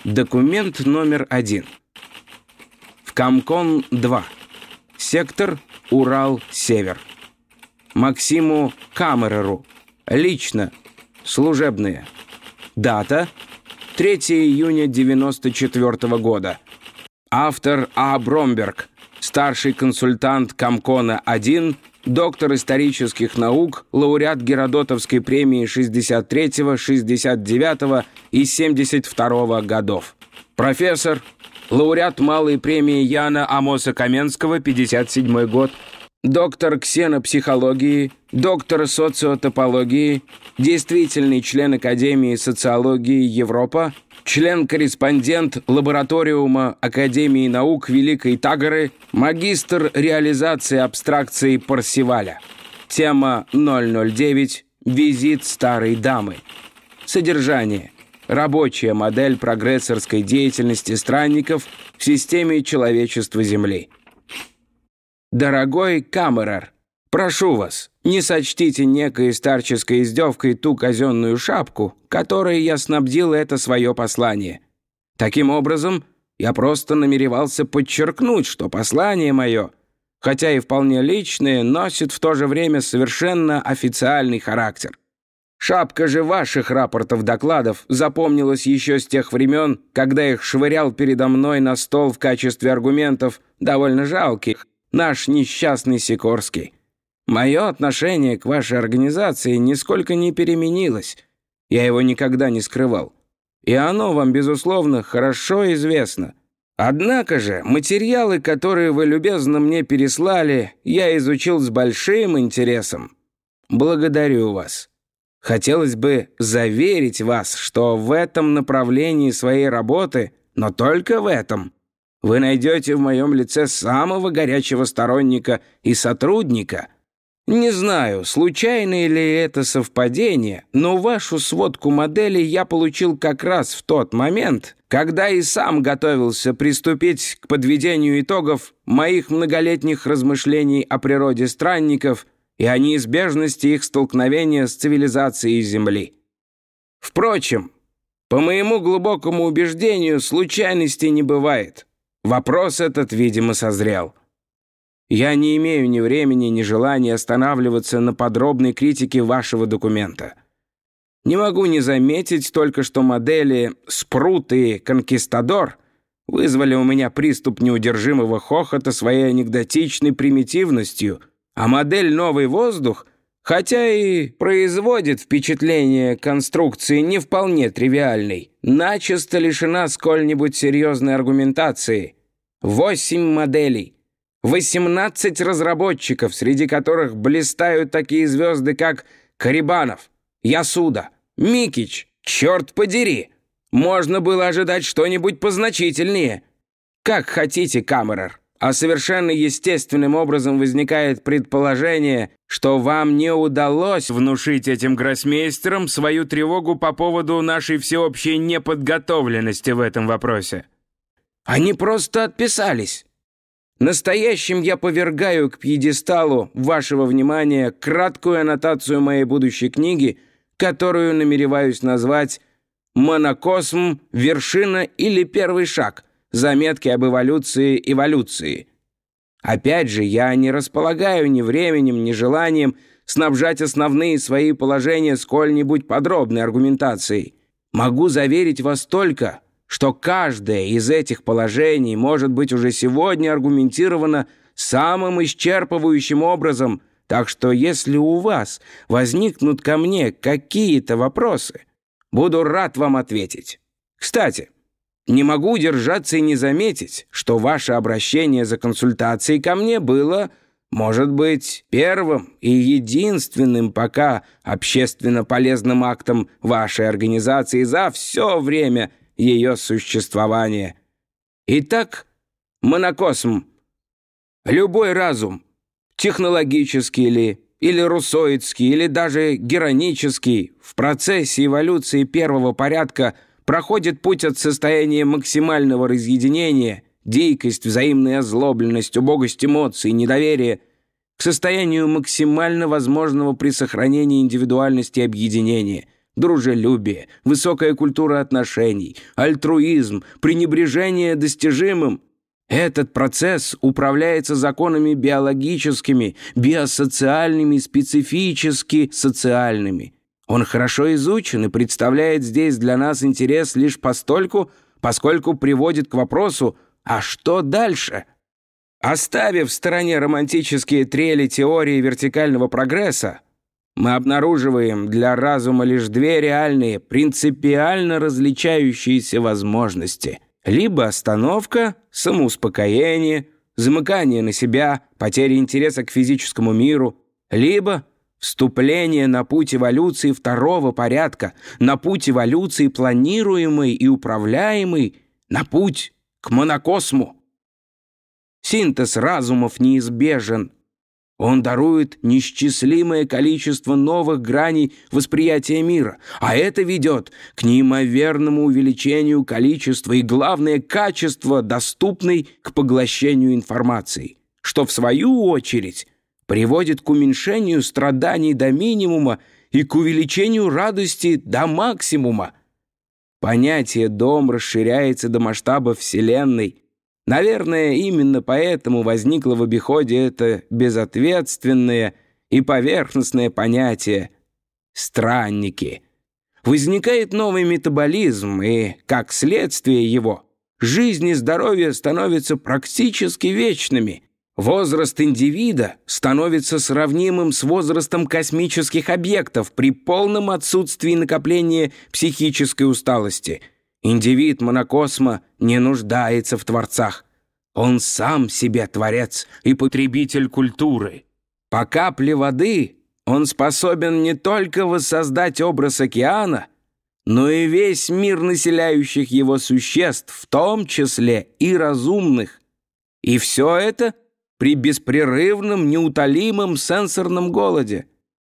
Документ номер 1. В Комкон-2. Сектор Урал-Север. Максиму Камереру. Лично. Служебные. Дата 3 июня 1994 года. Автор А. Бромберг. Старший консультант Комкона-1, доктор исторических наук, лауреат Геродотовской премии 63-го, 69-го и 72-го годов. Профессор, лауреат малой премии Яна Амоса Каменского, 57 год. Доктор ксенопсихологии, доктор социотопологии, действительный член Академии социологии Европа, член-корреспондент лабораториума Академии наук Великой Тагоры, магистр реализации абстракции Парсиваля. Тема 009. Визит старой дамы. Содержание. Рабочая модель прогрессорской деятельности странников в системе человечества Земли. Дорогой Камерер, прошу вас, не сочтите некой старческой издевкой ту казенную шапку, которой я снабдил это свое послание. Таким образом, я просто намеревался подчеркнуть, что послание мое, хотя и вполне личное, носит в то же время совершенно официальный характер. Шапка же ваших рапортов-докладов запомнилась еще с тех времен, когда их швырял передо мной на стол в качестве аргументов, довольно жалких, наш несчастный Сикорский. Мое отношение к вашей организации нисколько не переменилось. Я его никогда не скрывал. И оно вам, безусловно, хорошо известно. Однако же материалы, которые вы любезно мне переслали, я изучил с большим интересом. Благодарю вас. Хотелось бы заверить вас, что в этом направлении своей работы, но только в этом, вы найдете в моем лице самого горячего сторонника и сотрудника. Не знаю, случайно ли это совпадение, но вашу сводку моделей я получил как раз в тот момент, когда и сам готовился приступить к подведению итогов моих многолетних размышлений о природе странников и о неизбежности их столкновения с цивилизацией Земли. Впрочем, по моему глубокому убеждению, случайностей не бывает. Вопрос этот, видимо, созрел. Я не имею ни времени, ни желания останавливаться на подробной критике вашего документа. Не могу не заметить только, что модели «Спрут» и «Конкистадор» вызвали у меня приступ неудержимого хохота своей анекдотичной примитивностью, а модель «Новый воздух», хотя и производит впечатление конструкции не вполне тривиальной, начисто лишена сколь-нибудь серьезной аргументации. 8 моделей, 18 разработчиков, среди которых блистают такие звезды, как Карибанов, Ясуда, Микич. Черт подери! Можно было ожидать что-нибудь позначительнее. Как хотите, Камерер. А совершенно естественным образом возникает предположение, что вам не удалось внушить этим гроссмейстерам свою тревогу по поводу нашей всеобщей неподготовленности в этом вопросе. Они просто отписались. Настоящим я повергаю к пьедесталу вашего внимания краткую аннотацию моей будущей книги, которую намереваюсь назвать «Монокосм. Вершина или первый шаг. Заметки об эволюции». Опять же, я не располагаю ни временем, ни желанием снабжать основные свои положения сколь-нибудь подробной аргументацией. Могу заверить вас только, что каждое из этих положений может быть уже сегодня аргументировано самым исчерпывающим образом, так что если у вас возникнут ко мне какие-то вопросы, буду рад вам ответить. Кстати, не могу удержаться и не заметить, что ваше обращение за консультацией ко мне было, может быть, первым и единственным пока общественно полезным актом вашей организации за все время ее существования. Итак, монокосм. Любой разум, технологический или руссоидский, или даже геронический, в процессе эволюции первого порядка проходит путь от состояния максимального разъединения, дикость, взаимная озлобленность, убогость эмоций, недоверие, к состоянию максимально возможного при сохранении индивидуальности объединения, дружелюбие, высокая культура отношений, альтруизм, пренебрежение достижимым. Этот процесс управляется законами биологическими, биосоциальными, специфически социальными. Он хорошо изучен и представляет здесь для нас интерес лишь постольку, поскольку приводит к вопросу «а что дальше?». Оставив в стороне романтические трели теории вертикального прогресса, мы обнаруживаем для разума лишь две реальные, принципиально различающиеся возможности. Либо остановка, самоуспокоение, замыкание на себя, потеря интереса к физическому миру, либо вступление на путь эволюции второго порядка, на путь эволюции планируемой и управляемой, на путь к монокосму. Синтез разумов неизбежен. Он дарует неисчислимое количество новых граней восприятия мира, а это ведет к неимоверному увеличению количества и, главное, качества, доступной к поглощению информации, что, в свою очередь, приводит к уменьшению страданий до минимума и к увеличению радости до максимума. Понятие «дом» расширяется до масштаба Вселенной. Наверное, именно поэтому возникло в обиходе это безответственное и поверхностное понятие «странники». Возникает новый метаболизм, и, как следствие его, жизнь и здоровье становятся практически вечными. Возраст индивида становится сравнимым с возрастом космических объектов при полном отсутствии накопления психической усталости. Индивид монокосма не нуждается в творцах. Он сам себе творец и потребитель культуры. По капле воды он способен не только воссоздать образ океана, но и весь мир населяющих его существ, в том числе и разумных. И все это при беспрерывном, неутолимом сенсорном голоде.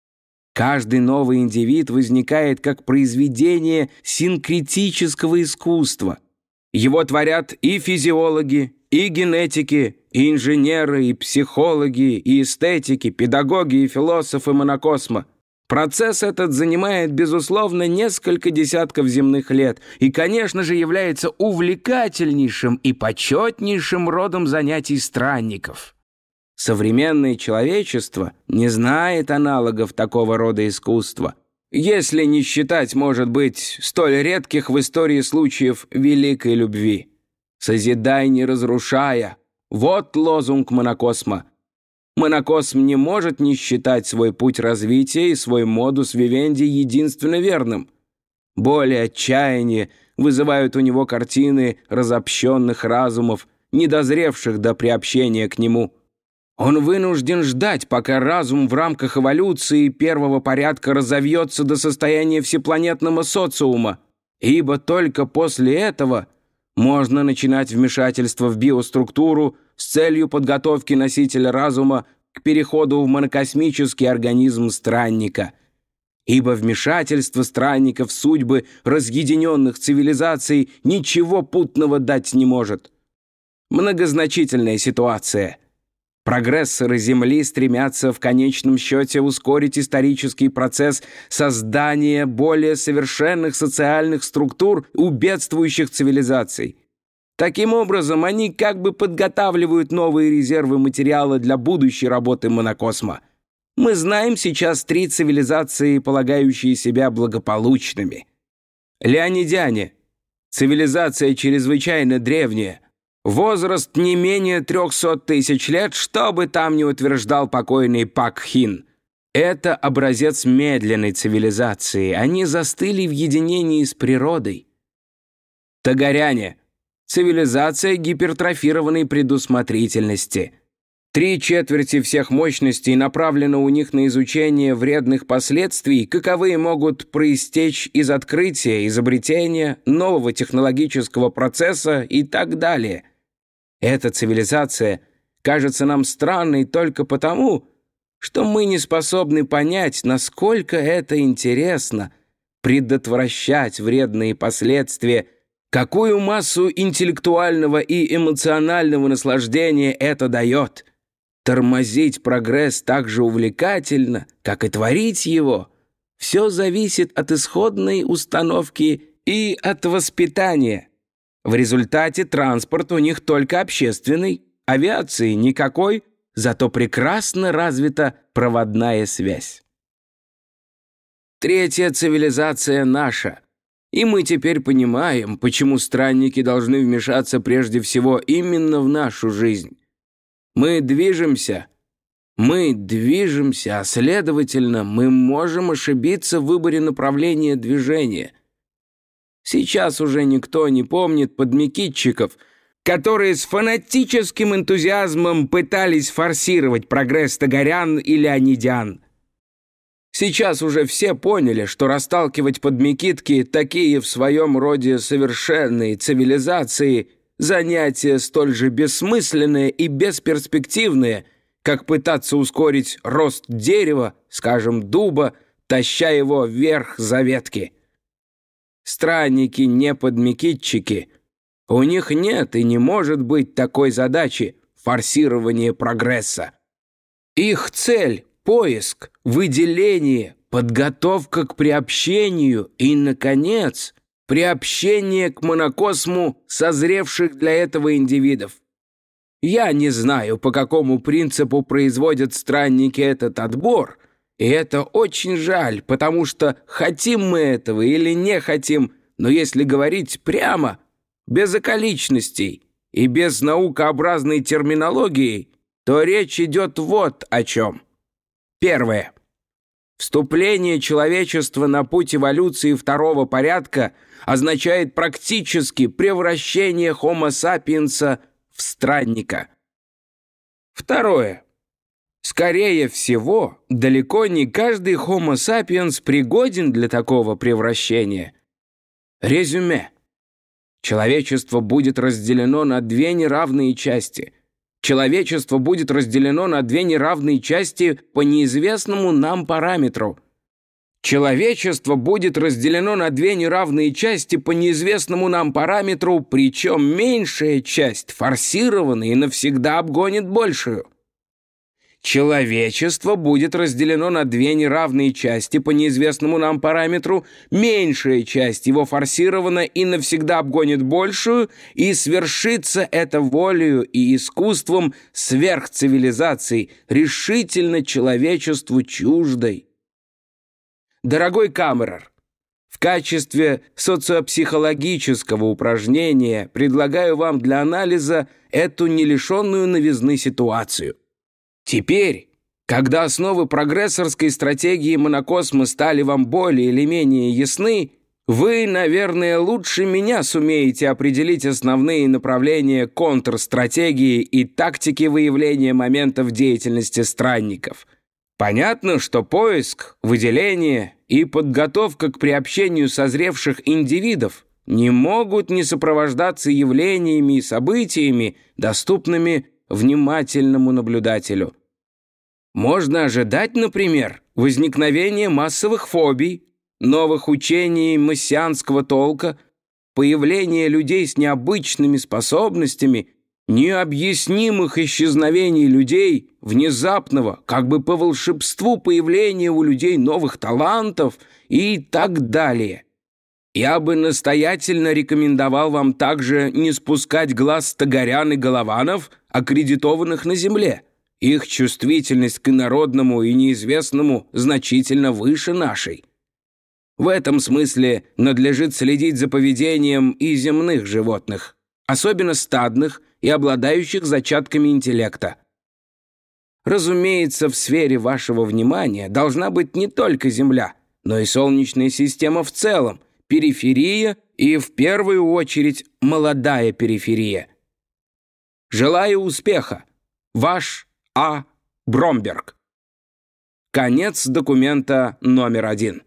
Каждый новый индивид возникает как произведение синкретического искусства. Его творят и физиологи, и генетики, и инженеры, и психологи, и эстетики, педагоги и философы монокосма. Процесс этот занимает, безусловно, несколько десятков земных лет и, конечно же, является увлекательнейшим и почетнейшим родом занятий странников. Современное человечество не знает аналогов такого рода искусства, если не считать, может быть, столь редких в истории случаев великой любви. «Созидай, не разрушая» — вот лозунг монокосма. Монокосм не может не считать свой путь развития и свой модус вивенди единственно верным. Боль и отчаяние вызывают у него картины разобщенных разумов, недозревших до приобщения к нему. Он вынужден ждать, пока разум в рамках эволюции первого порядка разовьется до состояния всепланетного социума, ибо только после этого можно начинать вмешательство в биоструктуру с целью подготовки носителя разума к переходу в монокосмический организм странника. Ибо вмешательство странника в судьбы разъединенных цивилизаций ничего путного дать не может. Многозначительная ситуация. Прогрессоры Земли стремятся в конечном счете ускорить исторический процесс создания более совершенных социальных структур у бедствующих цивилизаций. Таким образом, они как бы подготавливают новые резервы материала для будущей работы монокосма. Мы знаем сейчас 3 цивилизации, полагающие себя благополучными. Леонидяне. Цивилизация чрезвычайно древняя. Возраст не менее 300 тысяч лет, что бы там ни утверждал покойный Пак Хин. Это образец медленной цивилизации. Они застыли в единении с природой. Тагаряне. Цивилизация гипертрофированной предусмотрительности. 3/4 всех мощностей направлено у них на изучение вредных последствий, каковые могут проистечь из открытия, изобретения, нового технологического процесса и так далее. Эта цивилизация кажется нам странной только потому, что мы не способны понять, насколько это интересно предотвращать вредные последствия, какую массу интеллектуального и эмоционального наслаждения это дает. Тормозить прогресс так же увлекательно, как и творить его. Все зависит от исходной установки и от воспитания. В результате транспорт у них только общественный, авиации никакой, зато прекрасно развита проводная связь. Третья цивилизация наша. И мы теперь понимаем, почему странники должны вмешаться прежде всего именно в нашу жизнь. Мы движемся, а следовательно, мы можем ошибиться в выборе направления движения. Сейчас уже никто не помнит подмекитчиков, которые с фанатическим энтузиазмом пытались форсировать прогресс Тогарян и Леонидян. Сейчас уже все поняли, что расталкивать подмекитки, такие в своем роде совершенные цивилизации, занятие столь же бессмысленное и бесперспективное, как пытаться ускорить рост дерева, скажем, дуба, таща его вверх за ветки. Странники не подмекитчики. У них нет и не может быть такой задачи — форсирование прогресса. Их цель — поиск, выделение, подготовка к приобщению и, наконец, приобщение к монокосму созревших для этого индивидов. Я не знаю, по какому принципу производят странники этот отбор, и это очень жаль, потому что хотим мы этого или не хотим, но если говорить прямо, без околичностей и без наукообразной терминологии, то речь идет вот о чем. Первое. Вступление человечества на путь эволюции второго порядка означает практически превращение Homo sapiens в странника. Второе. Скорее всего, далеко не каждый Homo sapiens пригоден для такого превращения. Резюме. Человечество будет разделено на две неравные части. Человечество будет разделено на две неравные части по неизвестному нам параметру. Человечество будет разделено на две неравные части по неизвестному нам параметру, причем меньшая часть форсирована и навсегда обгонит большую. Человечество будет разделено на две неравные части по неизвестному нам параметру, меньшая часть его форсирована и навсегда обгонит большую, и свершится это волею и искусством сверхцивилизаций, решительно человечеству чуждой. Дорогой Камерер, в качестве социопсихологического упражнения предлагаю вам для анализа эту не лишенную новизны ситуацию. Теперь, когда основы прогрессорской стратегии монокосма стали вам более или менее ясны, вы, наверное, лучше меня сумеете определить основные направления контрстратегии и тактики выявления моментов деятельности странников. Понятно, что поиск, выделение и подготовка к приобщению созревших индивидов не могут не сопровождаться явлениями и событиями, доступными внимательному наблюдателю. Можно ожидать, например, возникновения массовых фобий, новых учений мессианского толка, появления людей с необычными способностями, необъяснимых исчезновений людей, внезапного, как бы по волшебству появления у людей новых талантов и так далее. Я бы настоятельно рекомендовал вам также не спускать глаз с Тогарян и Голованов, аккредитованных на Земле. Их чувствительность к инородному и неизвестному значительно выше нашей. В этом смысле надлежит следить за поведением и земных животных, особенно стадных и обладающих зачатками интеллекта. Разумеется, в сфере вашего внимания должна быть не только Земля, но и Солнечная система в целом, периферия и, в первую очередь, молодая периферия. Желаю успеха. Ваш А. Бромберг. Конец документа номер 1.